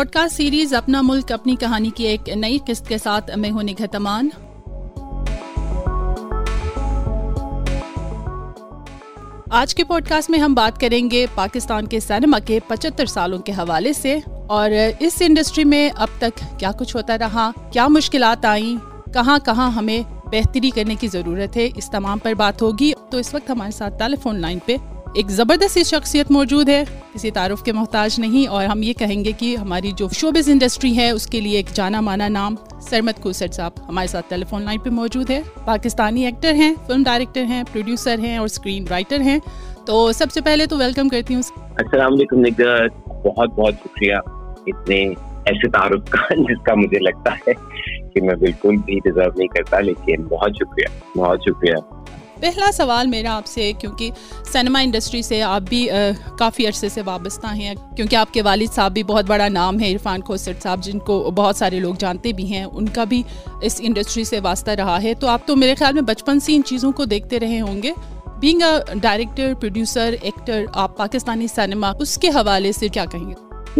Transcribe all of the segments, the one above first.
Podcast series अपना मुल्क अपनी कहानी की एक नई किस्त के साथ मैं हूं निघत अमान। आज के पॉडकास्ट में हम बात करेंगे पाकिस्तान के सिनेमा के 75 सालों के हवाले से और इस इंडस्ट्री में अब तक क्या कुछ होता रहा, क्या मुश्किलात आई, कहां हमें बेहतरी करने की ज़रूरत है, इस तमाम पर बात होगी। तो इस वक्त हमारे साथ टेलीफोन लाइन पे एक ज़बरदस्त सी शख्सियत मौजूद है, किसी तारुफ के मोहताज नहीं, और हम ये कहेंगे कि हमारी जो शोबिज़ इंडस्ट्री है उसके लिए एक जाना माना नाम सरमद खुर्सद साहब हमारे साथ टेलीफोन लाइन पे मौजूद है। पाकिस्तानी एक्टर हैं, फिल्म डायरेक्टर हैं, प्रोड्यूसर हैं और स्क्रीन राइटर हैं। तो सबसे पहले तो वेलकम करती हूँ। अस्सलाम वालेकुम निगत, बहुत बहुत शुक्रिया इतने ऐसे तारुफ का जिसका मुझे लगता है कि मैं बिल्कुल भी डिजर्व नहीं करता, लेकिन बहुत शुक्रिया। पहला सवाल मेरा आपसे, क्योंकि सिनेमा इंडस्ट्री से आप भी काफ़ी अरसे से वाबस्ता हैं, क्योंकि आपके वालिद साहब भी बहुत बड़ा नाम है, इरफान खुर्सद साहब, जिनको बहुत सारे लोग जानते भी हैं, उनका भी इस इंडस्ट्री से वास्ता रहा है। तो आप तो मेरे ख्याल में बचपन से इन चीज़ों को देखते रहे होंगे। Being a director, producer, actor, आप पाकिस्तानी सिनेमा उसके हवाले से क्या कहेंगे?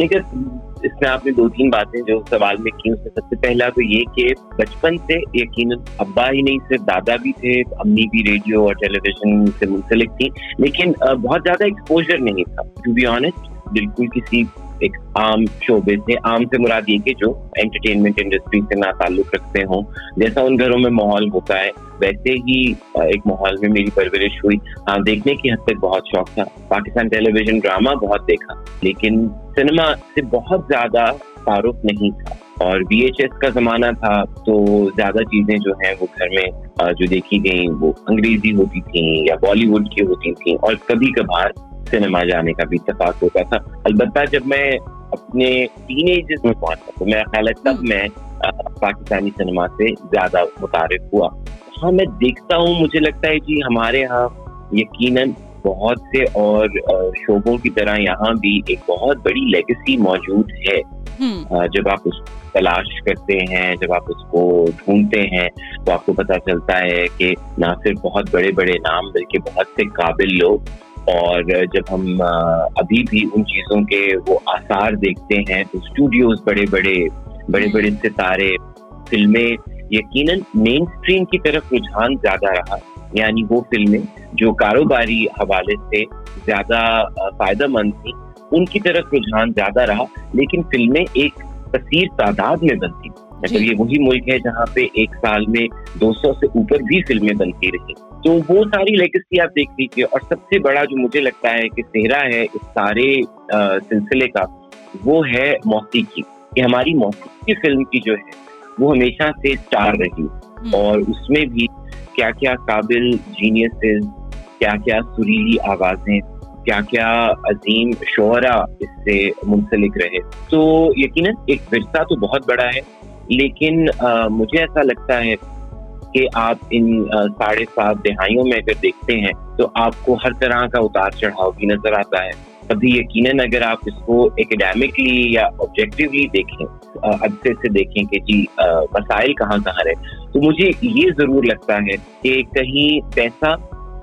इसमें आपने 2-3 बातें जो सवाल में की, उसमें सबसे पहला तो ये कि बचपन से यकीनन अब्बा ही नहीं सिर्फ दादा भी थे, अम्मी भी रेडियो और टेलीविजन से मुंसलिक थी, लेकिन बहुत ज्यादा एक्सपोजर नहीं था। टू बी ऑनेस्ट, बिल्कुल किसी एक आम शोबे से, आम से मुराद ये कि जो एंटरटेनमेंट इंडस्ट्री से ना ताल्लुक रखते हों, जैसा उन घरों में माहौल होता है वैसे ही एक माहौल में मेरी परवरिश हुई। हाँ, देखने की हद तक बहुत शौक था, पाकिस्तान टेलीविजन ड्रामा बहुत देखा, लेकिन सिनेमा से बहुत ज्यादा तारुफ नहीं था। और VHS का जमाना था तो ज्यादा चीजें जो हैं वो घर में जो देखी गई वो अंग्रेजी होती थी या बॉलीवुड की होती थी, और कभी कभार सिनेमा जाने का भी इत्तेफाक होता था। अलबत्ता जब मैं अपने टीनेजर्स में पहुंचा तो मेरा ख्याल है तब मैं पाकिस्तानी सिनेमा से ज्यादा मुतारिफ हुआ। हाँ, मैं देखता हूँ, मुझे लगता है जी हमारे यहाँ यकीनन बहुत से और शोबों की तरह यहाँ भी एक बहुत बड़ी लेगेसी मौजूद है। जब आप उसको तलाश करते हैं, जब आप उसको ढूंढते हैं, तो आपको पता चलता है कि ना सिर्फ बहुत बड़े बड़े नाम बल्कि बहुत से काबिल लोग। और जब हम अभी भी उन चीज़ों के वो आसार देखते हैं तो स्टूडियोज बड़े बड़े सितारे, फिल्में, यकीनन मेन स्ट्रीम की तरफ रुझान ज्यादा रहा, यानी वो फिल्में जो कारोबारी हवाले से ज्यादा फायदेमंद थी उनकी तरफ रुझान ज्यादा रहा, लेकिन फिल्में एक कसीर तादाद में बनती। मतलब ये वही मुल्क है जहाँ पे एक साल में 200 से ऊपर भी फिल्में बनती रही। तो वो सारी लेगेसी आप देख लीजिए। और सबसे बड़ा जो मुझे लगता है कि सेहरा है इस सारे सिलसिले का, वो है मौसीकी, कि हमारी मौसीकी फिल्म की जो है वो हमेशा से स्टार रही, और उसमें भी क्या क्या काबिल जीनियसेस, क्या क्या सुरीली आवाजें, क्या क्या अजीम शोहरा इससे मुंसलिक रहे। तो यकीनन एक विरसा तो बहुत बड़ा है, लेकिन मुझे ऐसा लगता है कि आप इन 7.5 दहाइयों में अगर देखते हैं तो आपको हर तरह का उतार चढ़ाव भी नजर आता है। अभी यकीनन अगर आप इसको एकेडमिकली या ऑब्जेक्टिवली देखें, अच्छे से देखें कि जी मसाइल कहाँ रहे, तो मुझे ये जरूर लगता है कि कहीं पैसा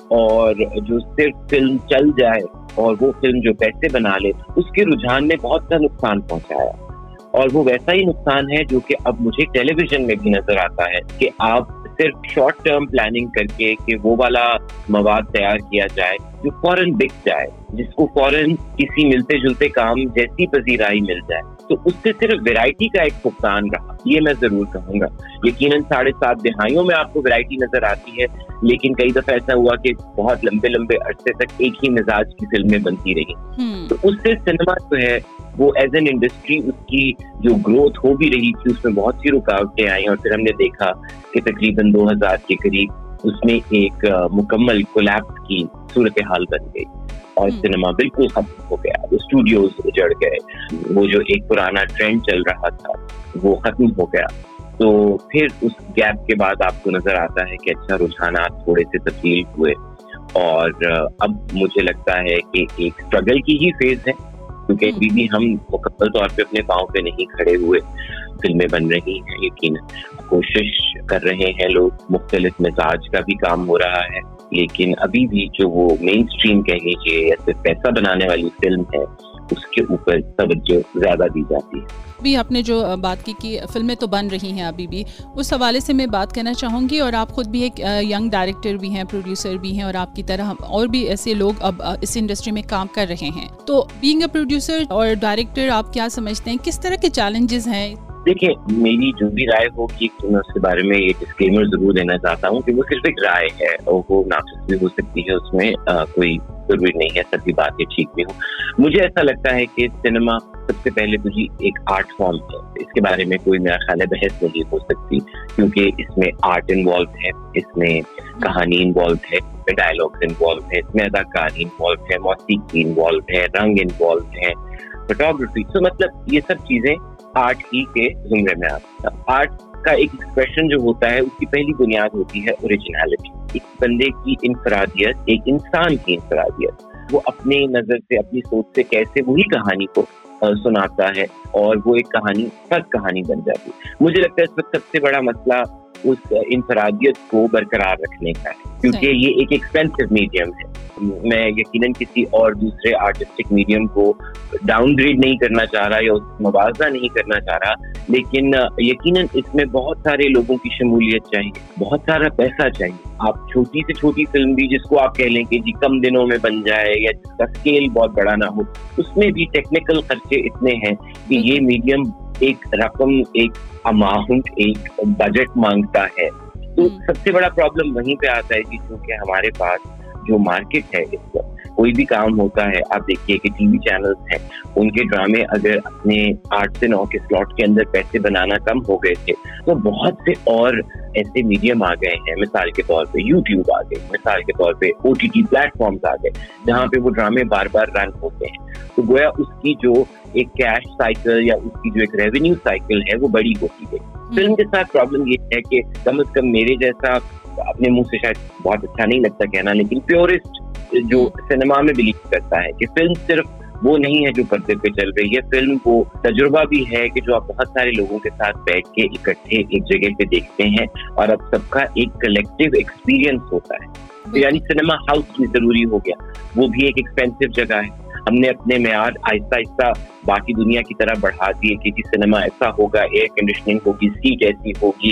और जो सिर्फ फिल्म चल जाए और वो फिल्म जो पैसे बना ले, उसके रुझान में बहुत सा नुकसान पहुंचाया। और वो वैसा ही नुकसान है जो कि अब मुझे टेलीविजन में भी नजर आता है कि आप सिर्फ शॉर्ट टर्म प्लानिंग करके कि वो वाला मवाद तैयार किया जाए जो फौरन बिक जाए, जिसको फौरन किसी मिलते जुलते काम जैसी पजीराई मिल जाए, तो उससे सिर्फ वैरायटी का एक फुकदान रहा, ये मैं जरूर कहूंगा। यकीनन 7.5 दहाइयों में आपको वैरायटी नजर आती है, लेकिन कई दफा ऐसा हुआ कि बहुत लंबे अरसे तक एक ही मिजाज की फिल्में बनती रही। तो उससे सिनेमा जो है वो एज एन इंडस्ट्री, उसकी जो ग्रोथ हो भी रही थी उसमें बहुत सी रुकावटें आई, और फिर हमने देखा कि तकरीबन 2000 के करीब उसमें एक मुकम्मल कोलैप्स की सूरत हाल बन गई और सिनेमा बिल्कुल खत्म हो गया, वो स्टूडियोज उजड़ गए, वो जो एक पुराना ट्रेंड चल रहा था वो खत्म हो गया। तो फिर उस गैप के बाद आपको नजर आता है कि अच्छा रुझानात थोड़े से तब्दील हुए, और अब मुझे लगता है कि एक स्ट्रगल की ही फेज है, क्योंकि अभी भी हम मुकम्मल तौर पे अपने पाँव पे नहीं खड़े हुए। फिल्में बन रही हैं, यकीन कोशिश कर रहे हैं लोग, मुख्तलिफ मिजाज का भी काम हो रहा है, लेकिन अभी भी जो वो मेन स्ट्रीम कह लीजिए या सिर्फ पैसा बनाने वाली फिल्म है उसके ऊपर तवज्जो ज्यादा दी जाती है। भी आपने जो बात की कि फिल्में तो बन रही हैं अभी भी, उस हवाले से मैं बात करना चाहूँगी। और आप खुद भी एक यंग डायरेक्टर भी हैं, प्रोड्यूसर भी हैं, और आपकी तरह और भी ऐसे लोग अब इस इंडस्ट्री में काम कर रहे हैं। तो बीइंग अ प्रोड्यूसर और डायरेक्टर, आप क्या समझते हैं, किस तरह के चैलेंजेस हैं? देखिए, मेरी जो भी राय होगी मैं उसके बारे में ये डिस्क्लेमर जरूर देना चाहता हूँ कि वो सिर्फ एक राय है और वो नाफिज भी हो सकती है, उसमें कोई जरूरी नहीं है सभी बातें ठीक भी हो। मुझे ऐसा लगता है कि सिनेमा सबसे पहले तो ही एक आर्ट फॉर्म है, इसके बारे में कोई मेरा ख्याल है बहस नहीं हो सकती, क्योंकि इसमें आर्ट इन्वॉल्व है, इसमें कहानी इन्वॉल्व है, डायलॉग्स इन्वॉल्व है, इसमें अदाकारी इन्वॉल्व है, मौसीकी इन्वॉल्व है, रंग इन्वॉल्व है, फोटोग्राफी। तो मतलब ये सब चीजें आर्ट ही के जुमरे में आती है। आर्ट का एक एक्सप्रेशन जो होता है उसकी पहली बुनियाद होती है ओरिजिनलिटी, एक बंदे की इनफरादियत, एक इंसान की इनफरादियत, वो अपने नजर से, अपनी सोच से कैसे वही कहानी को सुनाता है और वो एक कहानी सच कहानी बन जाती है। मुझे लगता है इस वक्त सबसे बड़ा मसला उस इनफरादियत को बरकरार रखने का है, क्योंकि ये एक एक्सपेंसिव मीडियम है। मैं यकीनन किसी और दूसरे आर्टिस्टिक मीडियम को डाउनग्रेड नहीं करना चाह रहा या उससे मुवावजा नहीं करना चाह रहा, लेकिन यकीनन इसमें बहुत सारे लोगों की शमूलियत चाहिए, बहुत सारा पैसा चाहिए। आप छोटी से छोटी फिल्म भी जिसको आप कह लें कि जी कम दिनों में बन जाए या जिसका स्केल बहुत बड़ा ना हो, उसमें भी टेक्निकल खर्चे इतने हैं कि ये मीडियम एक रकम, एक अमाउंट, एक बजट मांगता है। तो सबसे बड़ा प्रॉब्लम वहीं पे आता है कि क्योंकि हमारे पास जो मार्केट है, इस वक्त कोई भी काम होता है, आप देखिए कि टीवी चैनल्स हैं, उनके ड्रामे अगर अपने 8 से 9 के स्लॉट के अंदर पैसे बनाना कम हो गए थे, तो बहुत से और ऐसे मीडियम आ गए हैं। मिसाल के तौर पे यूट्यूब आ गए, मिसाल के तौर पे OTT प्लेटफॉर्म्स आ गए, जहाँ पे वो ड्रामे बार बार रन होते हैं। तो गोया उसकी जो एक कैश साइकिल या उसकी जो एक रेवेन्यू साइकिल है वो बड़ी होती गई। फिल्म के साथ प्रॉब्लम ये है कि कम से कम मेरे जैसा, अपने मुंह से शायद बहुत अच्छा नहीं लगता कहना, लेकिन प्योरिस्ट जो सिनेमा में बिलीव करता है कि फिल्म सिर्फ वो नहीं है जो पर्दे पे चल रही है, फिल्म वो तजुर्बा भी है कि जो आप बहुत सारे लोगों के साथ बैठ के इकट्ठे एक जगह पे देखते हैं और अब सबका एक कलेक्टिव एक्सपीरियंस होता है। तो यानी सिनेमा हाउस भी जरूरी हो गया, वो भी एक एक्सपेंसिव जगह है। हमने अपने मेयार आहिस्ता आहिस्ता बाकी दुनिया की तरह बढ़ा दिए कि सिनेमा ऐसा होगा, एयर कंडीशनिंग होगी, सीट ऐसी होगी,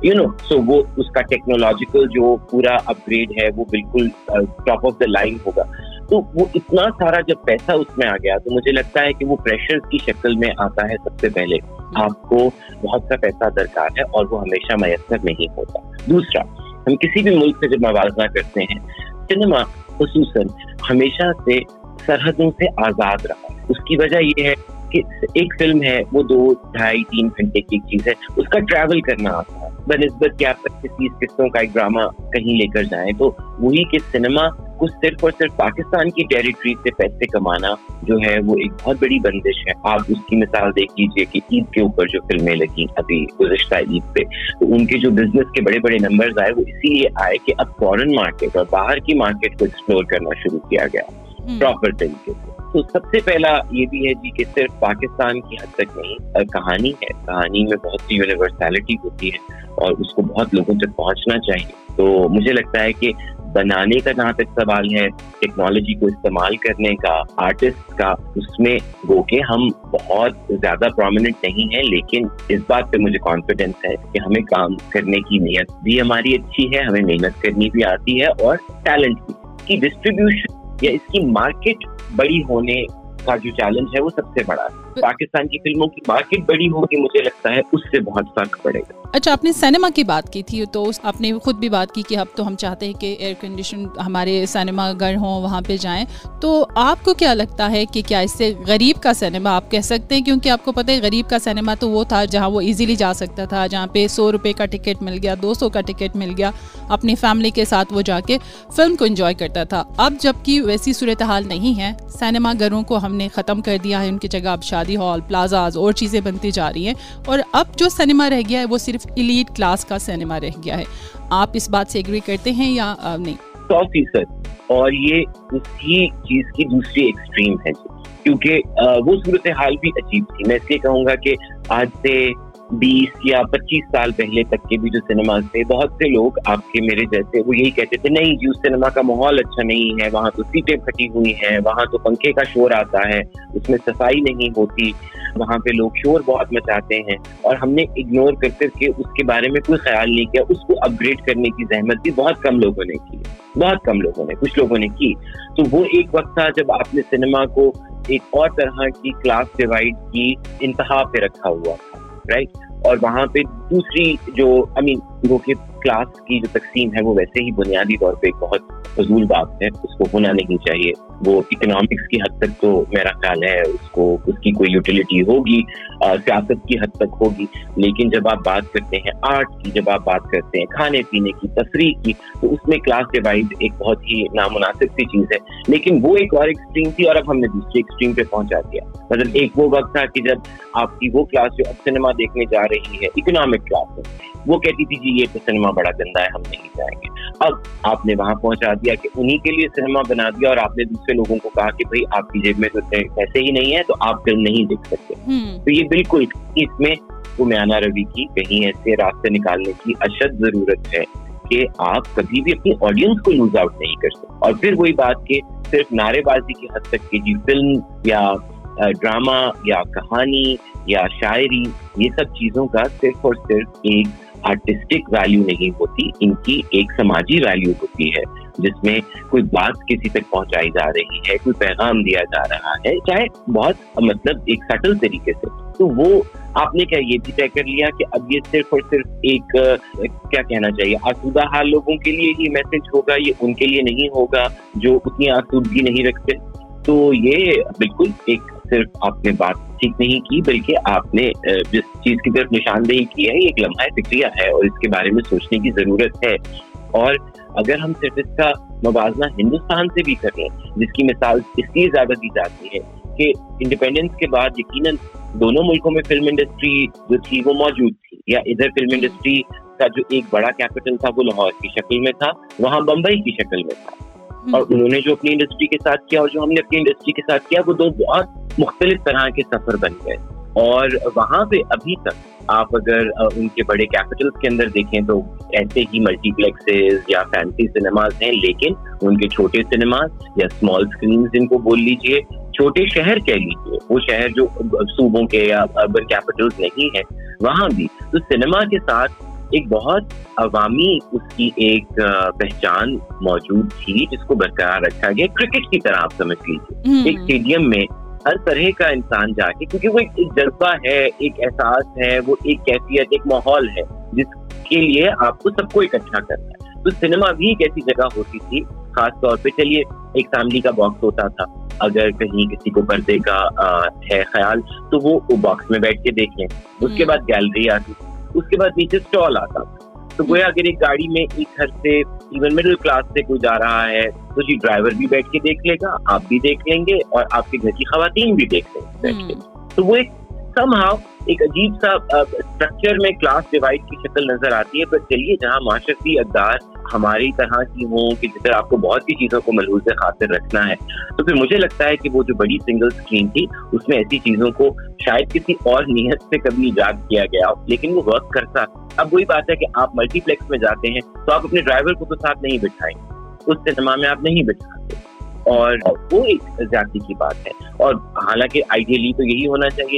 सो वो उसका टेक्नोलॉजिकल जो पूरा अपग्रेड है वो बिल्कुल टॉप ऑफ द लाइन होगा। तो वो इतना सारा जब पैसा उसमें आ गया, तो मुझे लगता है कि वो प्रेशर की शक्ल में आता है। सबसे पहले आपको बहुत सा पैसा दरकार है और वो हमेशा मयसर नहीं होता। दूसरा, हम किसी भी मुल्क से जब मवाजना करते हैं, सिनेमा खुसूसन हमेशा से सरहदों से आजाद रहा। उसकी वजह ये है कि एक फिल्म है वो 2, 2.5, 3 घंटे की चीज है, उसका ट्रैवल करना आता है बनिस्बत कि आप 25-30 किस्तों का एक ड्रामा कहीं लेकर जाएं। तो वही कि सिनेमा को सिर्फ और सिर्फ पाकिस्तान की टेरिटरी से पैसे कमाना जो है वो एक बहुत बड़ी बंदिश है। आप उसकी मिसाल देख लीजिए कि ईद के ऊपर जो फिल्में लगी अभी गुज़िश्ता ईद पे, तो उनके जो बिजनेस के बड़े बड़े नंबर्स आए वो इसीलिए आए कि अब फॉरेन मार्केट और बाहर की मार्केट को एक्सप्लोर करना शुरू किया गया प्रॉपर तरीके से। तो सबसे पहला ये भी है जी कि सिर्फ पाकिस्तान की हद तक नहीं, कहानी है, कहानी में बहुत सी यूनिवर्सैलिटी होती है और उसको बहुत लोगों तक पहुंचना चाहिए। तो मुझे लगता है कि बनाने का जहाँ तक सवाल है, टेक्नोलॉजी को इस्तेमाल करने का, आर्टिस्ट का, उसमें गो के हम बहुत ज्यादा प्रोमिनेंट नहीं है, लेकिन इस बात पे मुझे कॉन्फिडेंस है कि हमें काम करने की नीयत भी हमारी अच्छी है, हमें मेहनत करनी भी आती है और टैलेंट भी। इसकी डिस्ट्रीब्यूशन या इसकी मार्केट बड़ी होने का जो चैलेंज है वो सबसे बड़ा है। पाकिस्तान की फिल्मों की मार्केट बड़ी होगी, मुझे लगता है उससे बहुत फर्क पड़ेगा। अच्छा, आपने सिनेमा की बात की थी, तो आपने खुद भी बात की कि अब तो हम चाहते हैं कि एयर कंडीशन हमारे सिनेमा घर हों, वहाँ पे जाएं। तो आपको क्या लगता है कि क्या इससे गरीब का सिनेमा आप कह सकते हैं? क्योंकि आपको पता है गरीब का सिनेमा तो वो था जहाँ वो इजीली जा सकता था, जहाँ पे 100 रुपये का टिकट मिल गया, 200 का टिकट मिल गया, अपनी फैमिली के साथ वो जाके फिल्म को एंजॉय करता था। अब जबकि वैसी सूरत हाल नहीं है, सिनेमा घरों को हमने ख़त्म कर दिया है, उनकी जगह अब शादी हॉल, प्लाजाज और चीज़ें बनती जा रही हैं और अब जो सिनेमा रह गया है वो सिर्फ एलीट क्लास का सिनेमा रह गया है। आप इस बात से एग्री करते हैं या नहीं? 100%। और ये उसी चीज की दूसरी एक्सट्रीम है, क्योंकि वो सूरत हाल भी अजीब थी। मैं इसलिए कहूँगा कि आज से 20 या 25 साल पहले तक के भी जो सिनेमाज थे, बहुत से लोग आपके मेरे जैसे वो यही कहते थे, नहीं जी उस सिनेमा का माहौल अच्छा नहीं है, वहाँ तो सीटें फटी हुई हैं, वहाँ तो पंखे का शोर आता है, उसमें सफाई नहीं होती, वहाँ पे लोग शोर बहुत मचाते हैं। और हमने इग्नोर कर करके उसके बारे में कोई ख्याल नहीं किया। उसको अपग्रेड करने की जहमत भी बहुत कम लोगों ने की, बहुत कम लोगों ने, कुछ लोगों ने की। तो वो एक वक्त था जब आपने सिनेमा को एक और तरह की क्लास डिवाइड की इंतहा पे रखा हुआ था, राइट। और वहाँ पे दूसरी जो वो कि क्लास की जो तकसीम है वो वैसे ही बुनियादी तौर पे एक बहुत फजूल बात है, उसको होना नहीं चाहिए। वो इकोनॉमिक्स की हद तक तो मेरा ख्याल है उसको उसकी कोई यूटिलिटी होगी, सियासत की हद तक होगी, लेकिन जब आप बात करते हैं आर्ट की, जब आप बात करते हैं खाने पीने की, तफरीह की, तो उसमें क्लास डिवाइड एक बहुत ही नामुनासिब सी चीज है। लेकिन वो एक और एक्सट्रीम थी और अब हमने दूसरे एक्सट्रीम पे पहुंचा दिया। मतलब एक वो वक्त था कि जब आपकी वो क्लास जो अब सिनेमा देखने जा रही है, इकोनॉमिक क्लास है, वो कहती थी जी ये तो सिनेमा बड़ा गंदा है, हम नहीं जाएंगे। अब आपने वहां पहुंचा दिया कि उन्हीं के लिए सिनेमा बना दिया और आपने दूसरे लोगों को कहा कि भाई आपकी जेब में तो पैसे ही नहीं है तो आप फिल्म नहीं देख सकते। तो ये बिल्कुल इसमें उमयाना रवि की कहीं ऐसे रास्ते निकालने की अशद जरूरत है कि आप कभी भी अपनी ऑडियंस को लूज आउट नहीं कर सकते। और फिर वही बात कि सिर्फ नारेबाजी की हद तक की जी फिल्म या ड्रामा या कहानी या शायरी, ये सब चीजों का सिर्फ और सिर्फ एक आर्टिस्टिक वैल्यू नहीं होती, इनकी एक समाजी वैल्यू होती है जिसमें कोई बात किसी तक पहुंचाई जा रही है, कोई पैगाम दिया जा रहा है, चाहे बहुत मतलब एक सटल तरीके से। तो वो आपने क्या ये भी तय कर लिया कि अब ये सिर्फ और सिर्फ एक क्या कहना चाहिए आसूदा हाल लोगों के लिए ही मैसेज होगा, ये उनके लिए नहीं होगा जो उतनी आसूदगी नहीं रखते। तो ये बिल्कुल एक सिर्फ आपने बात ठीक नहीं की, बल्कि आपने जिस चीज की तरफ निशानदेही की है ये एक लम्हा फिक्रिया है और इसके बारे में सोचने की जरूरत है। और अगर हम सिर्फ इसका मवाजना हिंदुस्तान से भी करें, जिसकी मिसाल इसलिए ज्यादा दी जाती है कि इंडिपेंडेंस के बाद यकीनन दोनों मुल्कों में फिल्म इंडस्ट्री जो थी वो मौजूद थी, या इधर फिल्म इंडस्ट्री का जो एक बड़ा कैपिटल था वो लाहौर की शक्ल में था, वहाँ बम्बई की शक्ल में था। और उन्होंने जो अपनी इंडस्ट्री के साथ किया और जो हमने अपनी इंडस्ट्री के साथ किया, वो दो बहुत मुख्तलिफ तरह के सफर बन गए। और वहां पे अभी तक आप अगर उनके बड़े कैपिटल्स के अंदर देखें तो ऐसे ही मल्टीप्लेक्सेस या फैंसी सिनेमाज हैं, लेकिन उनके छोटे सिनेमाज या स्मॉल स्क्रीन जिनको बोल लीजिए, छोटे शहर कह लीजिए, वो शहर जो सूबों के या अर्बन कैपिटल्स नहीं है, वहां भी तो सिनेमा के साथ एक बहुत अवामी उसकी एक पहचान मौजूद थी जिसको बरकरार रखा गया। क्रिकेट की तरह आप समझ लीजिए, एक स्टेडियम में हर तरह का इंसान जाके, क्योंकि वो एक जज्बा है, एक एहसास है, वो एक कैफियत, एक माहौल है जिसके लिए आपको सबको इकट्ठा करना है। तो सिनेमा भी एक ऐसी जगह होती थी, खास तौर पे चलिए एक फैमिली का बॉक्स होता था, अगर कहीं किसी को पर्दे का है ख्याल तो वो बॉक्स में बैठ के देख लें। उसके बाद गैलरी आती, उसके बाद नीचे स्टॉल आता। तो गोया अगर एक गाड़ी में एक घर से इवन मिडिल क्लास से कोई जा रहा है तो जी ड्राइवर भी बैठ के देख लेगा, आप भी देख लेंगे और आपके घर की खवातीन भी देख लेंगे बैठ के। तो वो एक समहाउ एक अजीब सा स्ट्रक्चर में क्लास डिवाइड की शक्ल नजर आती है। पर चलिए जहाँ माशरती अक़दार हमारी तरह की हों कि जिधर आपको बहुत सी चीजों को मलहूज़ खातिर रखना है, तो फिर मुझे लगता है कि वो जो बड़ी सिंगल स्क्रीन थी उसमें ऐसी चीजों को शायद किसी और नियत से कभी इजाद किया गया, लेकिन वो वर्क करता। अब वही बात है कि आप मल्टीप्लेक्स में जाते हैं तो आप अपने ड्राइवर को तो साथ नहीं बिठाएंगे, उस सिनेमा में आप नहीं बिठाते, और वो एक ज्यादती की बात है। और हालांकि आइडियली तो यही होना चाहिए,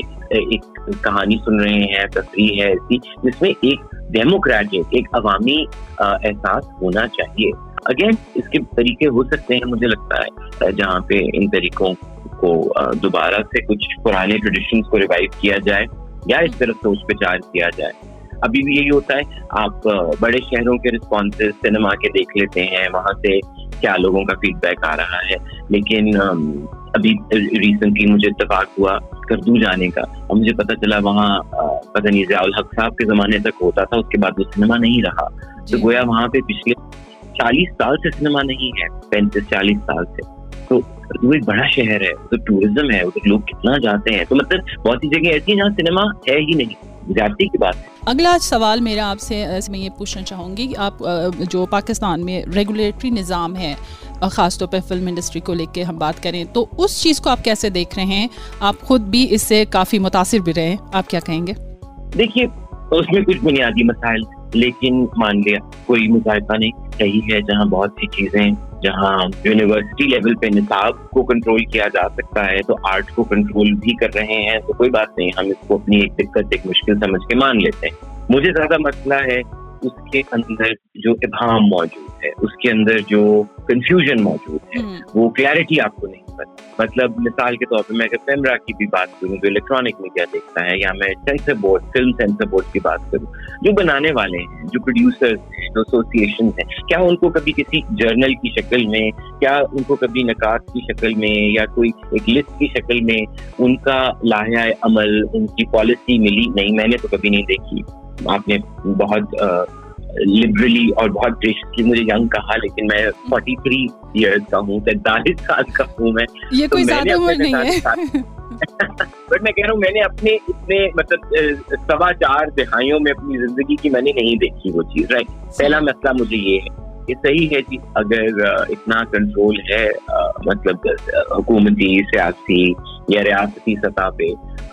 एक कहानी सुन रहे हैं, तस्वीर है ऐसी जिसमें एक डेमोक्रेटिक, एक अवामी एहसास होना चाहिए। अगेन इसके तरीके हो सकते हैं, मुझे लगता है जहाँ पे इन तरीकों को दोबारा से कुछ पुराने ट्रेडिशंस को रिवाइव किया जाए या इस तरफ सोच विचार किया जाए। अभी भी यही होता है, आप बड़े शहरों के रिस्पॉन्सेस सिनेमा के देख लेते हैं, वहां से क्या लोगों का फीडबैक आ रहा है। लेकिन अभी रिसेंटली मुझे इत्तेफाक हुआ करदू जाने का और मुझे पता चला वहाँ पता नहीं ज़ियाउल हक साहब के जमाने तक होता था, उसके बाद वो सिनेमा नहीं रहा। तो गोया वहाँ पे पिछले 40 साल से सिनेमा नहीं है, 35-40 साल से। तो वो एक बड़ा शहर है, तो टूरिज्म है, तो लोग कितना जाते हैं। तो मतलब बहुत सी जगह ऐसी जहाँ सिनेमा है ही नहीं, जाती की बात है। अगला सवाल मेरा आपसे मैं ये पूछना चाहूँगी, आप जो पाकिस्तान में रेगुलेटरी निज़ाम है, ख़ासतौर पर फिल्म इंडस्ट्री को लेके हम बात करें, तो उस चीज़ को आप कैसे देख रहे हैं? आप खुद भी इससे काफ़ी मुतासिर भी रहे हैं, आप क्या कहेंगे? देखिए उसमें कुछ बुनियादी मसाइल, लेकिन मान लिया कोई मुजाहिदा नहीं, सही है जहाँ बहुत सी चीजें, जहाँ यूनिवर्सिटी लेवल पे निसाब को कंट्रोल किया जा सकता है तो आर्ट को कंट्रोल भी कर रहे हैं, तो कोई बात नहीं, हम इसको अपनी एक दिक्कत, एक मुश्किल समझ के मान लेते हैं। मुझे ज्यादा मसला है उसके अंदर जो इबाहम मौजूद है, उसके अंदर जो कंफ्यूजन मौजूद है, वो क्लैरिटी आपको नहीं पता। मतलब मिसाल के तौर पे मैं अगर कैमरा की भी बात करूँ जो इलेक्ट्रॉनिक मीडिया देखता है, या मैं censor board, film censor board की बात करूँ, जो बनाने वाले हैं, जो प्रोड्यूसर्स हैं, जो एसोसिएशन हैं, क्या उनको कभी किसी जर्नल की शक्ल में, क्या उनको कभी नकात की शक्ल में या कोई एक लिस्ट की शक्ल में उनका लाया अमल, उनकी पॉलिसी मिली? नहीं, मैंने तो कभी नहीं देखी। आपने बहुत लिबरली और बहुत ग्रेशियसली मुझे यंग कहा, लेकिन मैं 43 इयर्स का हूँ, 43 साल का हूँ मैं। ये कोई ज्यादा उम्र नहीं है। बट मैं कह रहा हूँ मैंने अपने इतने मतलब 4.25 दहाइयों में अपनी जिंदगी की मैंने नहीं देखी वो चीज, राइट। पहला मसला मुझे ये है, ये सही है कि अगर इतना कंट्रोल है मतलब हुकूमती, सियासी या रियासती सतह पे,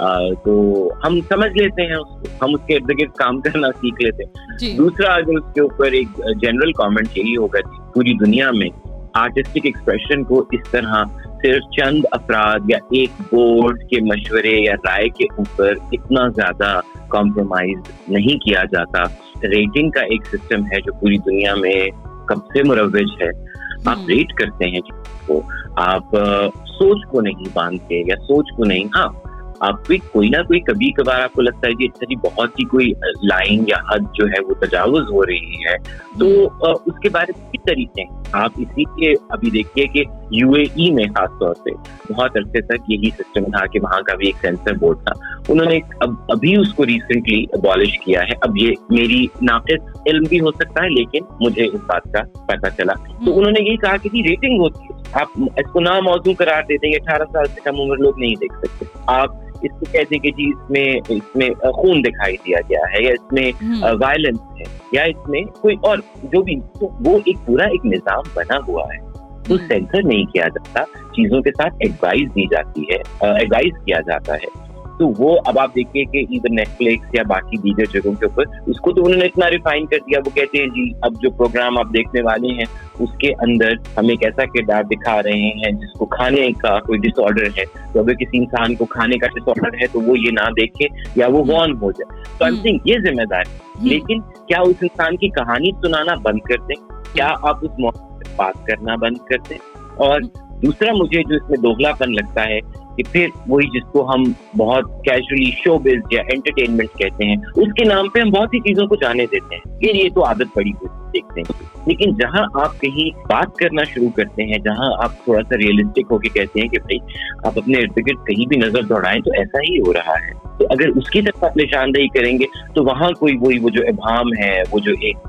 तो हम समझ लेते हैं उसको, हम उसके इर्द गिर्द काम करना सीख लेते हैं। दूसरा, अगर उसके ऊपर एक जनरल कमेंट यही होगा कि पूरी दुनिया में आर्टिस्टिक एक्सप्रेशन को इस तरह सिर्फ चंद अफराद या एक बोर्ड के मशवरे या राय के ऊपर इतना ज्यादा कॉम्प्रोमाइज नहीं किया जाता। रेटिंग का एक सिस्टम है जो पूरी दुनिया में कब से मुरव्वज है। आप रेट करते हैं जिसको, आप सोच को नहीं बांधते या सोच को नहीं, हाँ आप कोई ना कोई कभी कभार आपको लगता है कि अच्छा जी बहुत ही कोई लाइन या हद जो है वो तजावुज हो रही है, तो उसके बारे में किस तरीके आप इसीलिए अभी देखिए कि यूएई में खासतौर पे बहुत अरसे तक यही सिस्टम था कि वहाँ का भी एक सेंसर बोर्ड था, उन्होंने अभी उसको रिसेंटली अबॉलिश किया है। अब ये मेरी नाक़िस इल्म भी हो सकता है, लेकिन मुझे इस बात का पता चला, तो उन्होंने यही कहा कि रेटिंग होती है, आप इसको ना मौजू करार दे देंगे, 18 साल से कम उम्र लोग नहीं देख सकते। आप इसको कहते हैं कि जी इसमें खून दिखाई दिया गया है, या इसमें वायलेंस है, या इसमें कोई और जो भी, तो वो एक पूरा एक निजाम बना हुआ है, तो सेंसर नहीं किया जाता, चीजों के साथ एडवाइस दी जाती है, एडवाइस किया जाता है। तो वो अब आप देखिए कि इधर नेटफ्लिक्स या बाकी दीगर जगहों के ऊपर उसको तो उन्होंने इतना रिफाइन कर दिया, वो कहते हैं जी अब जो प्रोग्राम आप देखने वाले हैं उसके अंदर हम एक ऐसा किरदार दिखा रहे हैं जिसको खाने का कोई डिसऑर्डर है, तो अगर किसी इंसान को खाने का डिसऑर्डर है तो वो ये ना देखे या वो वॉर्न हो जाए। तो आई थिंक ये जिम्मेदारी, लेकिन क्या उस इंसान की कहानी सुनाना बंद कर दें? क्या आप उस मौके पर बात करना बंद कर दें? और दूसरा मुझे जो इसमें दोगलापन लगता है कि फिर वही जिसको हम बहुत कैजुअली शोबिज या एंटरटेनमेंट कहते हैं, उसके नाम पे हम बहुत सी चीजों को जाने देते हैं, ये तो आदत पड़ी हुई देखते हैं। लेकिन जहां आप कहीं बात करना शुरू करते हैं, जहां आप थोड़ा सा रियलिस्टिक होके कहते हैं कि भाई आप अपने इर्द गिर्द कहीं भी नजर दौड़ाएं तो ऐसा ही हो रहा है, तो अगर उसकी तरफ आप निशानदेही करेंगे तो वहां कोई वो जो इबाहम है, वो जो एक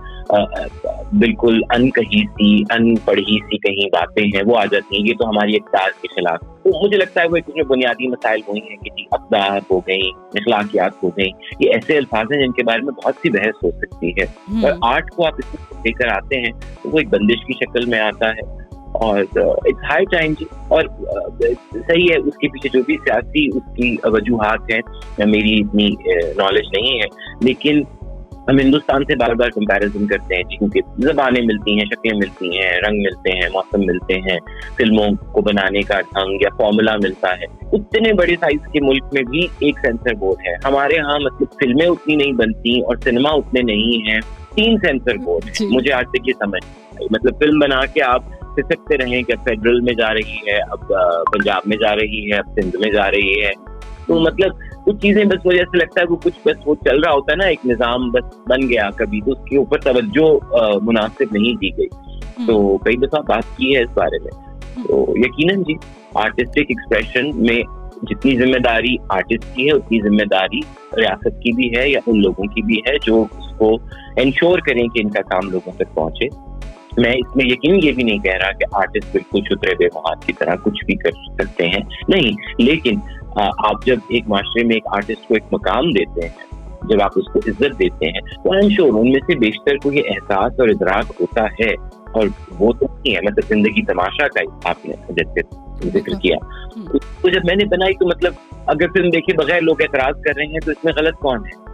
बिल्कुल अनकही सी, अनपढ़ी सी कहीं बातें हैं वो आ जाती हैं, ये तो हमारी इक़्तिदार के खिलाफ। तो मुझे लगता है वो एक बुनियादी मसाइल वही हैं कि जी अक़्दार हो गई, अखलाकियात हो गई, ये ऐसे अल्फाज हैं जिनके बारे में बहुत सी बहस हो सकती है। और आर्ट को आप इसमें लेकर आते हैं तो वो एक बंदिश की शक्ल में आता है, और इट्स हाई टाइम जी। और सही है, उसके पीछे जो भी सियासी उसकी वजूहात हैं, मेरी इतनी नॉलेज नहीं है, लेकिन हम हिंदुस्तान से बार बार कंपैरिजन करते हैं क्योंकि ज़बानें मिलती हैं, शक्लें मिलती हैं, रंग मिलते हैं, मौसम मिलते हैं, फिल्मों को बनाने का ढंग या फॉर्मूला मिलता है। उतने बड़े साइज के मुल्क में भी एक सेंसर बोर्ड है। हमारे यहाँ मतलब फिल्में उतनी नहीं बनती और सिनेमा उतने नहीं हैं, 3 सेंसर बोर्ड है। मुझे आज तक ये समझ मतलब फिल्म बना के आप सिसकते रहें कि फेडरल में जा रही है, अब पंजाब में जा रही है, अब सिंध में जा रही है, तो मतलब कुछ चीजें बस मुझे ऐसा लगता है वो कुछ बस वो चल रहा होता है ना, एक निजाम बस बन गया कभी, तो उसके ऊपर तवज्जो मुनासिब नहीं दी गई। तो कई दफा बात की है इस बारे में। तो यकीनन जी आर्टिस्टिक एक्सप्रेशन में जितनी जिम्मेदारी आर्टिस्ट की है उतनी जिम्मेदारी रियासत की भी है या उन लोगों की भी है जो उसको इंश्योर करें कि इनका काम लोगों तक पहुंचे। मैं इसमें यकीन ये भी नहीं कह रहा कि आर्टिस्ट बिल्कुल शुतरे बेमहात की तरह कुछ भी कर सकते हैं, नहीं, लेकिन आप जब एक माशरे में एक आर्टिस्ट को एक मकाम देते हैं, जब आप उसको इज्जत देते हैं, तो आई एम श्योर उनमें से बेशतर को ये एहसास और इदराक होता है। और वो तो नहीं है, मतलब जिंदगी तमाशा का ही आपने जिक्र किया, तो जब मैंने बनाई तो मतलब अगर फिल्म देखे बगैर लोग एतराज कर रहे हैं तो इसमें गलत कौन है?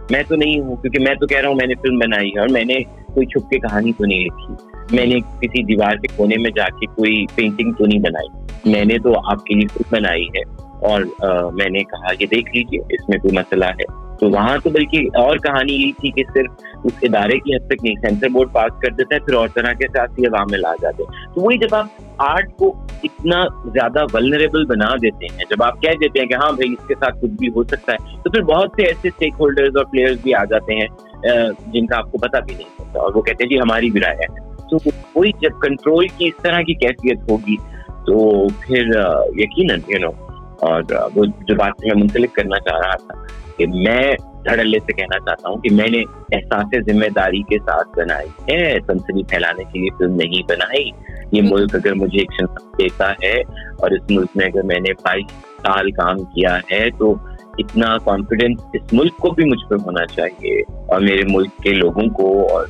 मैं तो नहीं हूँ, क्योंकि मैं तो कह रहा हूँ मैंने फिल्म बनाई है और मैंने कोई छुप के कहानी तो नहीं लिखी, मैंने किसी दीवार के कोने में जाके कोई पेंटिंग तो नहीं बनाई, मैंने तो आपके लिए फिल्म बनाई है और मैंने कहा ये देख लीजिए, इसमें कोई मसला है। तो वहाँ तो बल्कि और कहानी यही थी कि सिर्फ उस इदारे की हद तक नहीं, सेंसर बोर्ड पास कर देता है, फिर और तरह के साथ ही अवाम में ला जाते हैं। तो वही जब आप आर्ट को इतना ज्यादा वल्नरेबल बना देते हैं, जब आप कह देते हैं कि हाँ भाई इसके साथ कुछ भी हो सकता है, तो फिर बहुत से ऐसे स्टेक होल्डर्स और प्लेयर्स भी आ जाते हैं जिनका आपको पता भी नहीं होता और वो कहते हैं जी हमारी भी राय है। तो वही जब कंट्रोल की इस तरह की कैफियत होगी तो फिर यकीनन और वो जो बात मैं मुंसलिक करना चाह रहा था कि मैं धड़ल्ले से कहना चाहता हूँ कि मैंने एहसास जिम्मेदारी के साथ बनाई है, सनसनी फैलाने के लिए फिल्म नहीं बनाई। ये मुल्क अगर मुझे एक शनाख्त देता है और इस मुल्क में अगर मैंने 22 साल काम किया है तो इतना कॉन्फिडेंस इस मुल्क को भी मुझ पर होना चाहिए और मेरे मुल्क के लोगों को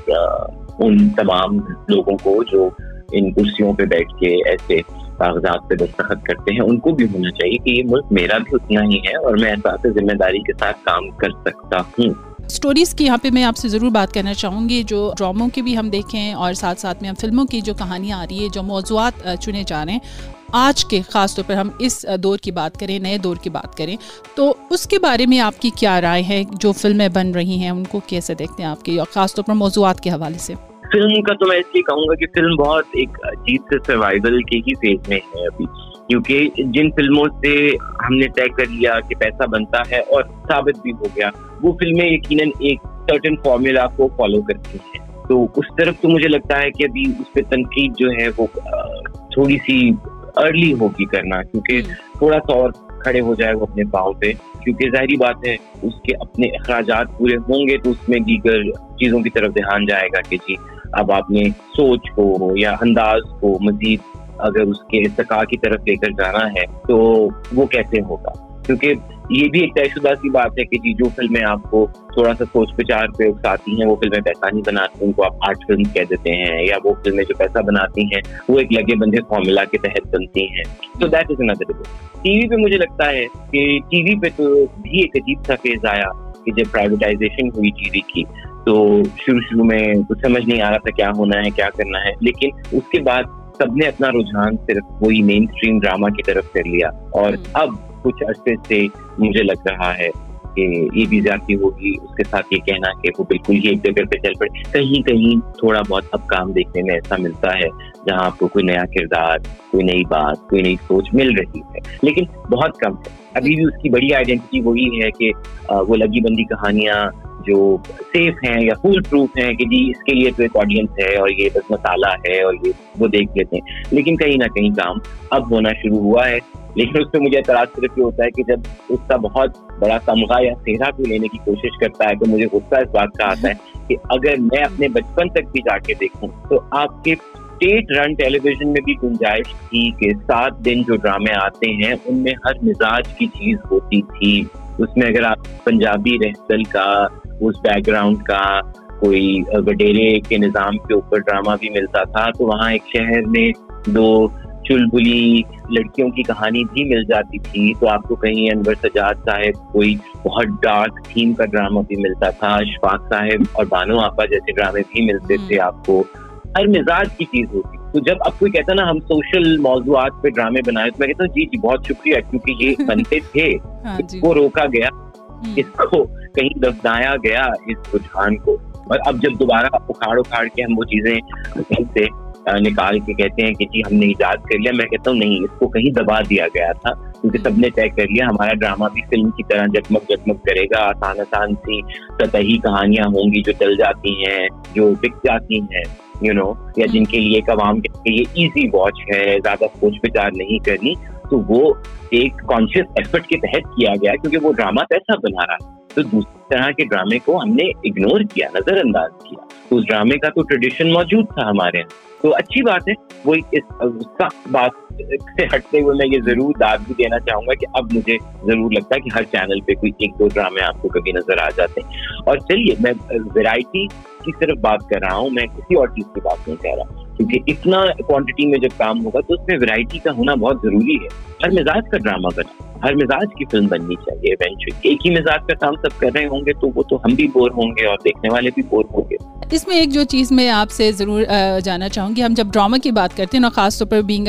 और उन तमाम लोगों को जो इन कुर्सियों पे बैठ के ऐसे कागजात पे दस्तखत करते हैं, उनको भी होना चाहिए कि ये मुल्क मेरा भी उतना ही है और मैं एहसास जिम्मेदारी के साथ काम कर सकता हूँ। स्टोरीज की यहाँ पे मैं आपसे ज़रूर बात करना चाहूँगी, जो ड्रामों की भी हम देखें और साथ साथ में हम फिल्मों की जो कहानियाँ आ रही है, जो मौज़ूआत चुने जा रहे हैं आज के, ख़ास तौर पर हम इस दौर की बात करें, नए दौर की बात करें, तो उसके बारे में आपकी क्या राय है? जो फिल्में बन रही हैं उनको कैसे देखते हैं आपकी, और ख़ास तौर पर मौज़ूआत के हवाले से? फिल्म का तो मैं इसलिए कहूँगा कि फिल्म बहुत एक अजीब से सर्वाइवल के ही फेज में है अभी, क्योंकि जिन फिल्मों से हमने तय कर लिया कि पैसा बनता है और साबित भी हो गया, वो फिल्में यकीनन एक सर्टेन फॉर्मूला को फॉलो करती हैं। तो उस तरफ तो मुझे लगता है कि अभी उस पर तनकीद जो है वो थोड़ी सी अर्ली होगी करना, क्योंकि थोड़ा सा और खड़े हो जाए वो अपने पाँव पे, क्योंकि जाहिर बात है उसके अपने अखराजात पूरे होंगे तो उसमें दीगर चीज़ों की तरफ ध्यान जाएगा कि जी अब आपने सोच को या अंदाज को मजीद अगर उसके इर्तिका की तरफ लेकर जाना है तो वो कैसे होगा, क्योंकि ये भी एक तयशुदा सी बात है कि जी जो फिल्में आपको थोड़ा सा सोच विचार पे उकसाती हैं वो फिल्में पैसा नहीं बनाती, उनको आप आर्ट फिल्म कह देते हैं, या वो फिल्में जो पैसा बनाती हैं वो एक लगे बंधे फॉर्मूला के तहत बनती हैं। तो that is another debate. TV पे मुझे लगता है कि टीवी पे तो भी एक अजीब सा फेज आया कि जब प्राइवेटाइजेशन हुई टीवी की, तो शुरू में कुछ समझ नहीं आ रहा था क्या होना है, क्या करना है, लेकिन उसके बाद सबने अपना रुझान सिर्फ वही मेन स्ट्रीम ड्रामा की तरफ कर लिया और अब कुछ अरसे से मुझे लग रहा है कि ये भी ज्यादती होगी उसके साथ ये कहना कि वो बिल्कुल ही एक जगह पे चल पड़े। कहीं कहीं थोड़ा बहुत अब काम देखने में ऐसा मिलता है जहाँ आपको कोई नया किरदार, कोई नई बात, कोई नई सोच मिल रही है, लेकिन बहुत कम है। अभी भी उसकी बड़ी आइडेंटिटी वही है कि वो लगी बंदी कहानियां जो सेफ हैं या फुल प्रूफ हैं कि जी इसके लिए तो एक ऑडियंस है और ये बस मसाला है और ये वो देख लेते हैं, लेकिन कहीं ना कहीं काम अब होना शुरू हुआ है। लेकिन उस पर मुझे एतराज सिर्फ ये होता है कि जब उसका बहुत बड़ा तमगा या सेहरा भी लेने की कोशिश करता है तो मुझे गुस्सा इस बात का आता है कि अगर मैं अपने बचपन तक भी जाके देखूं तो आपके स्टेट रन टेलीविजन में भी गुंजाइश थी कि 7 दिन जो ड्रामे आते हैं उनमें हर मिजाज की चीज होती थी। उसमें अगर आप पंजाबी रहसल का, उस बैकग्राउंड का, कोई वडेरे के निज़ाम के ऊपर ड्रामा भी मिलता था, तो वहाँ एक शहर में 2 चुलबुली लड़कियों की कहानी भी मिल जाती थी, तो आपको कहीं अनवर सजाद साहब कोई बहुत डार्क थीम का ड्रामा भी मिलता था, अशफाक साहब और बानो आपा जैसे ड्रामे भी मिलते थे आपको, हर मिजाज की चीज होती। तो जब अब कोई कहता ना हम सोशल मौजूआत पे ड्रामे बनाए, तो मैं कहता हूँ जी बहुत शुक्रिया, क्योंकि ये बनते थे, इसको रोका गया, इसको कहीं दफनाया गया इस रुझान को, और अब जब दोबारा उखाड़ के हम वो चीजें से निकाल के कहते हैं कि जी हमने इजाद कर लिया, मैं कहता हूँ नहीं, इसको कहीं दबा दिया गया था, क्योंकि सबने तय कर लिया हमारा ड्रामा भी फिल्म की तरह जगमग करेगा, आसान सी सतही कहानियां होंगी जो चल जाती हैं, जो बिक जाती हैं, या जिनके लिए एक अवाम के ये इजी वॉच है, ज्यादा सोच विचार नहीं करनी, तो वो एक कॉन्शियस एफर्ट के तहत किया गया क्योंकि वो ड्रामा पैसा बना रहा है। तो दूसरी तरह के ड्रामे को हमने इग्नोर किया, नजरअंदाज किया, तो उस ड्रामे का तो ट्रेडिशन मौजूद था हमारे यहाँ। तो अच्छी बात है, वो इस बात से हटते हुए मैं ये जरूर दाद भी देना चाहूंगा कि अब मुझे जरूर लगता है कि हर चैनल पे कोई 1-2 ड्रामे आपको कभी नजर आ जाते हैं। और चलिए, मैं वैरायटी की सिर्फ बात कर रहा हूँ, मैं किसी और चीज की बात नहीं कह रहा, क्योंकि इतना क्वांटिटी में जब काम होगा तो उसमें वैरायटी का होना बहुत जरूरी है। हर मिजाज का ड्रामा बना, हर मिजाज की फिल्म बननी चाहिए इवेंचुअली। एक ही मिजाज का काम सब कर रहे होंगे तो वो तो हम भी बोर होंगे और देखने वाले भी बोर होंगे। इसमें एक जो चीज़ मैं आपसे ज़रूर जानना चाहूँगी, हम जब ड्रामा की बात करते हैं ना, ख़ासतौर पर बीइंग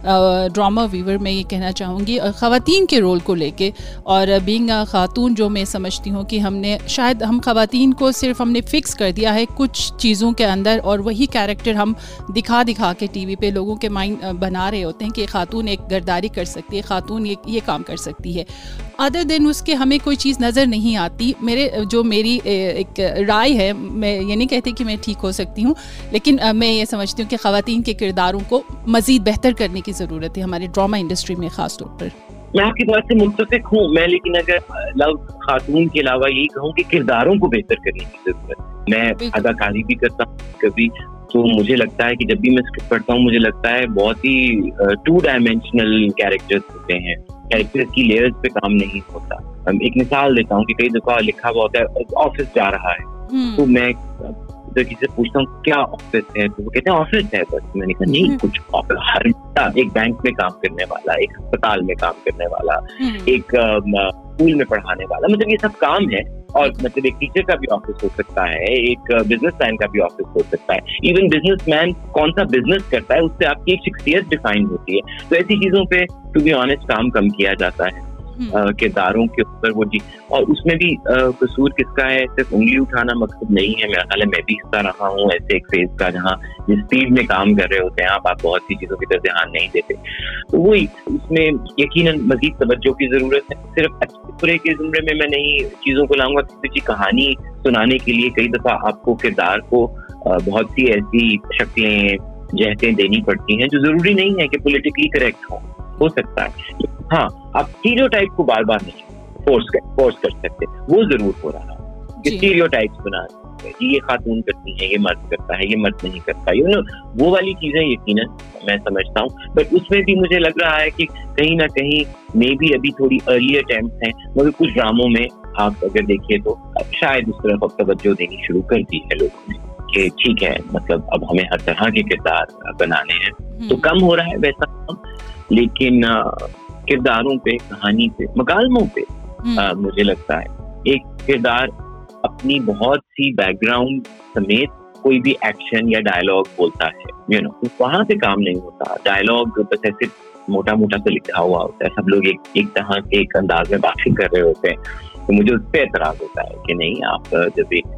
ड्रामा व्यूवर, मैं ये कहना चाहूँगी ख़वातीन के रोल को लेके, और बीइंग ख़ातून जो मैं समझती हूँ कि हम ख़वातीन को सिर्फ हमने फ़िक्स कर दिया है कुछ चीज़ों के अंदर, और वही कैरेक्टर हम दिखा के टीवी पे लोगों के माइंड बना रहे होते हैं कि ख़ातून एक गर्दारी कर सकती है, ख़ातून ये काम कर सकती है। अदर देन उसके हमें कोई चीज़ नज़र नहीं आती। मेरी एक राय है, मैं ये नहीं कहती कि मैं ठीक हो सकती हूँ, लेकिन मैं ये समझती हूँ कि ख़वातीन के किरदारों को मज़ीद बेहतर करने की ज़रूरत है हमारे ड्रामा इंडस्ट्री में ख़ास तौर पर। मैं आपकी बात से मुत्तफिक हूँ मैं, लेकिन अगर लव खातून के अलावा यही कहूँ कि किरदारों को बेहतर करने की जरूरत है। मैं अदाकारी भी करता हूँ कभी, तो मुझे लगता है कि जब भी मैं स्क्रिप्ट पढ़ता हूँ मुझे लगता है बहुत ही 2 डायमेंशनल कैरेक्टर्स होते हैं, कैरेक्टर्स की लेयर्स पे काम नहीं होता। एक मिसाल देता हूँ कि कई दफा लिखा हुआ होता है ऑफिस जा रहा है, तो मैं किसी से पूछता हूँ क्या ऑफिस है, तो वो कहते हैं ऑफिस है बस। मैंने कहा नहीं, कुछ हर एक बैंक में काम करने वाला, एक अस्पताल में काम करने वाला, एक स्कूल में पढ़ाने वाला, मतलब ये सब काम है। और मतलब एक टीचर का भी ऑफिस हो सकता है, एक बिजनेसमैन का भी ऑफिस हो सकता है। इवन बिजनेसमैन कौन सा बिजनेस करता है उससे आपकी एक शख्सियत डिफाइन होती है। तो ऐसी चीजों पे टू बी ऑनेस्ट काम कम किया जाता है किरदारों के ऊपर वो जी। और उसमें भी कसूर किसका है, सिर्फ उंगली उठाना मकसद नहीं है। मेरा ख्याल है मैं भी हिस्सा रहा हूँ ऐसे एक फेज का जहाँ जिस स्पीड में काम कर रहे होते हैं आप बहुत सी चीजों की तरफ ध्यान नहीं देते। तो वही उसमें यकीनन मजीद तवज्जो की जरूरत है। सिर्फ अच्छे बुरे के जुमरे में मैं नहीं चीजों को लाऊंगा, किसी कहानी सुनाने के लिए कई दफा आपको किरदार को बहुत सी ऐसी शक्लें जहतें देनी पड़ती हैं जो जरूरी नहीं है कि पॉलिटिकली करेक्ट हो सकता है। हाँ, आप स्टीरियोटाइप को बार बार नहीं फोर्स कर सकते, वो जरूर हो रहा है कि स्टीरियोटाइप्स बना सकते हैं, ये खातून करती है, ये मर्द करता है, ये मर्द नहीं करता, वो वाली चीजें यकीनन मैं समझता हूँ। बट उसमें भी मुझे लग रहा है कि कहीं ना कहीं मे भी अभी थोड़ी अर्ली अटेम्प्ट हैं, मगर कुछ ड्रामों में आप अगर देखिए तो शायद उस तरफ अब तवज्जो देनी शुरू कर दी है लोगों ने कि ठीक है, मतलब अब हमें हर तरह के किरदार बनाने हैं। तो कम हो रहा है वैसा काम, लेकिन किरदारों पे, कहानी पे, मकालमों पे मुझे लगता है एक किरदार अपनी बहुत सी बैकग्राउंड समेत कोई भी एक्शन या डायलॉग बोलता है, वहां पे काम नहीं होता। डायलॉग बस ऐसे मोटा मोटा से लिखा हुआ होता है, सब लोग एक तरह के एक अंदाज में बातें कर रहे होते हैं। तो मुझे उस पर एतराज होता है कि नहीं, आप जब एक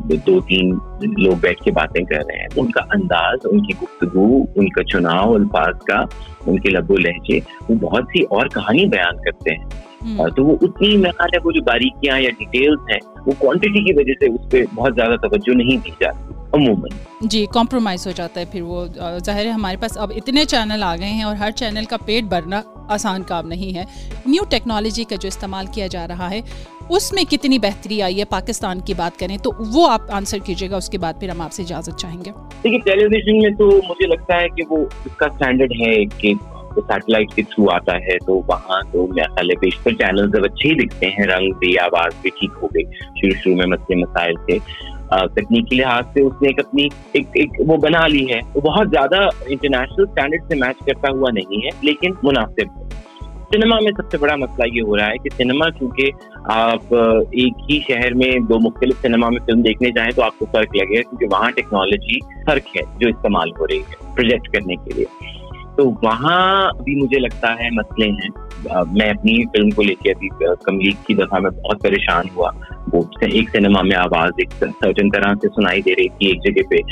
2-3 लोग बैठ के बातें कर रहे हैं, उनका अंदाज, उनकी गुफ्तगू, उनका चुनाव अल्फाज का, उनके लबो लहजे, वो बहुत सी और कहानी बयान करते हैं। तो वो उतनी मेरे वो जो बारीकियां या डिटेल्स हैं वो क्वांटिटी की वजह से उस पर बहुत ज्यादा तवज्जो नहीं दी जाती अमूमन। जी, कॉम्प्रोमाइज हो जाता है फिर वो। जाहिर है हमारे पास अब इतने चैनल आ गए हैं और हर चैनल का पेट भरना आसान काम नहीं है। न्यू टेक्नोलॉजी का जो इस्तेमाल किया जा रहा है उसमें कितनी बेहतरी आई है, पाकिस्तान की बात करें तो वो आप आंसर कीजिएगा, उसके बाद फिर हम आपसे इजाजत चाहेंगे। देखिए, टेलीविजन में तो मुझे लगता है कि वो उसका स्टैंडर्ड है कि सैटेलाइट के थ्रू आता है, तो वहाँ तो मेरा ख्याल है बेशतर चैनल जब अच्छे ही दिखते हैं, रंग भी, आवाज भी ठीक हो गई। शुरू में मसले मसाइल थे, तकनीकी लिहाज से उसने एक अपनी एक वो बना ली है। वो बहुत ज्यादा इंटरनेशनल स्टैंडर्ड से मैच करता हुआ नहीं है, लेकिन मुनासिब है। सिनेमा में सबसे बड़ा मसला ये हो रहा है कि सिनेमा, चूंकि आप एक ही शहर में 2 मुख्तलिफ सिनेमा में फिल्म देखने जाएं तो आपको फर्क लगेगा, क्योंकि वहाँ टेक्नोलॉजी फर्क है जो इस्तेमाल हो रही है प्रोजेक्ट करने के लिए। तो वहाँ भी मुझे लगता है मसले हैं। मैं अपनी फिल्म को लेके अभी कमलीग की दफा में बहुत परेशान हुआ। वो एक सिनेमा में आवाज एक सर्जन तरह से सुनाई दे रही थी, एक जगह पे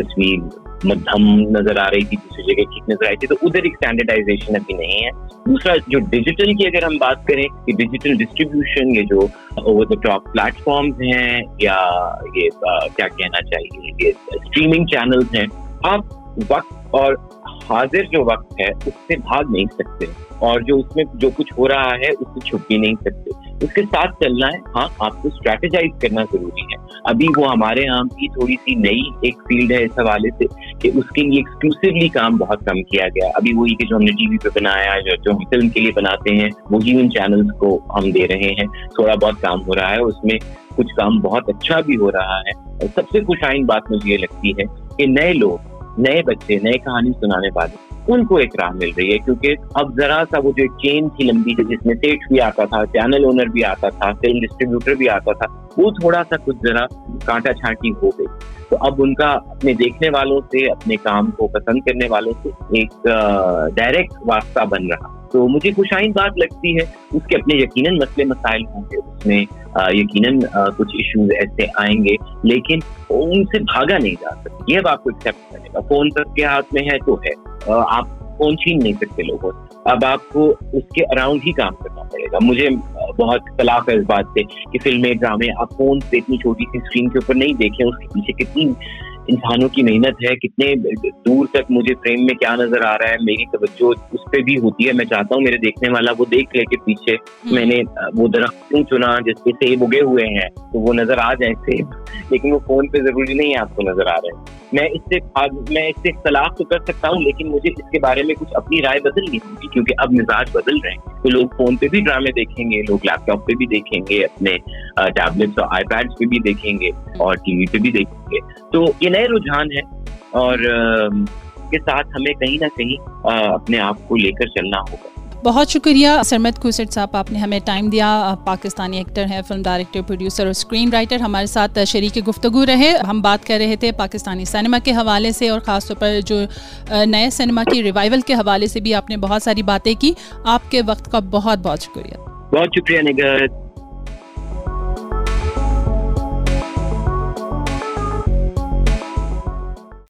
तस्वीर मध्यम नजर आ रही थी, दूसरी जगह ठीक नजर आई थी। तो उधर एक स्टैंडर्डाइजेशन अभी नहीं है। दूसरा, जो डिजिटल की अगर हम बात करें कि डिजिटल डिस्ट्रीब्यूशन, ये जो ओवर द टॉप प्लेटफॉर्म्स हैं या ये क्या कहना चाहिए, ये स्ट्रीमिंग चैनल्स हैं, आप वक्त और हाजिर जो वक्त है उससे भाग नहीं सकते, और जो उसमें जो कुछ हो रहा है उससे छुप भी नहीं सकते। उसके साथ चलना है। हाँ, आपको स्ट्रैटेजाइज करना जरूरी है। अभी वो हमारे यहाँ की थोड़ी सी नई एक फील्ड है इस हवाले से कि उसके लिए एक्सक्लूसिवली काम बहुत कम किया गया। अभी वही कि जो हमने टीवी पे बनाया, जो हम फिल्म के लिए बनाते हैं, वही उन चैनल्स को हम दे रहे हैं। थोड़ा बहुत काम हो रहा है, उसमें कुछ काम बहुत अच्छा भी हो रहा है। और सबसे खुशाइन बात मुझे ये लगती है कि नए लोग नए बच्चे, नए कहानी सुनाने वाले, उनको एक राह मिल रही है। क्योंकि अब जरा सा वो जो एक चेन थी लंबी जिसमें सेठ भी आता था, चैनल ओनर भी आता था, फिल्म डिस्ट्रीब्यूटर भी आता था, वो थोड़ा सा कुछ जरा कांटा छांटी हो गई। तो अब उनका अपने देखने वालों से, अपने काम को पसंद करने वालों से एक डायरेक्ट वास्ता बन रहा। तो मुझे खुशाइन बात लगती है। उसके अपने यकीनन मसले मसाइल होंगे, उसमें यकीनन कुछ इश्यूज ऐसे आएंगे, लेकिन उनसे भागा नहीं जा सकता। ये अब आपको एक्सेप्ट करेगा। फोन सबके हाथ में है तो है, आप फोन छीन नहीं सकते लोगों से। अब आपको उसके अराउंड ही काम करना पड़ेगा। मुझे बहुत इख्तलाफ है इस बात से कि फिल्में, ड्रामे आप फोन पे इतनी छोटी सी स्क्रीन के ऊपर नहीं देखें। उसके पीछे कितनी इंसानों की मेहनत है, कितने दूर तक मुझे फ्रेम में क्या नजर आ रहा है, मेरी तवज्जो उस पे भी होती है। मैं चाहता हूँ मेरे देखने वाला वो देख ले कि पीछे मैंने वो दरख्त क्यों चुना जिसपे सेब उगे हुए हैं, तो वो नजर आ जाए सेब, लेकिन वो फोन पे जरूरी नहीं है आपको नजर आ रहे हैं। मैं इससे इख्तलाफ तो कर सकता हूँ, लेकिन मुझे इसके बारे में कुछ अपनी राय बदलनी होगी, क्योंकि अब मिजाज बदल रहे हैं। तो लोग फोन पे भी ड्रामे देखेंगे, लोग लैपटॉप पे भी देखेंगे, अपने टैबलेट्स और आईपैड्स पे भी देखेंगे, और टीवी पे भी देखेंगे। तो ये नए रुझान है, और के साथ हमें कहीं ना कहीं अपने आप को लेकर चलना होगा। बहुत शुक्रिया सरमद खुर्शीद साहब, आपने हमें टाइम दिया। पाकिस्तानी एक्टर हैं, फिल्म डायरेक्टर, प्रोड्यूसर और स्क्रीन राइटर, हमारे साथ शरीक गुफ्तगू रहे। हम बात कर रहे थे पाकिस्तानी सिनेमा के हवाले से, और ख़ासतौर पर जो नए सिनेमा की रिवाइवल के हवाले से भी आपने बहुत सारी बातें की। आपके वक्त का बहुत बहुत शुक्रिया। बहुत शुक्रिया निगर।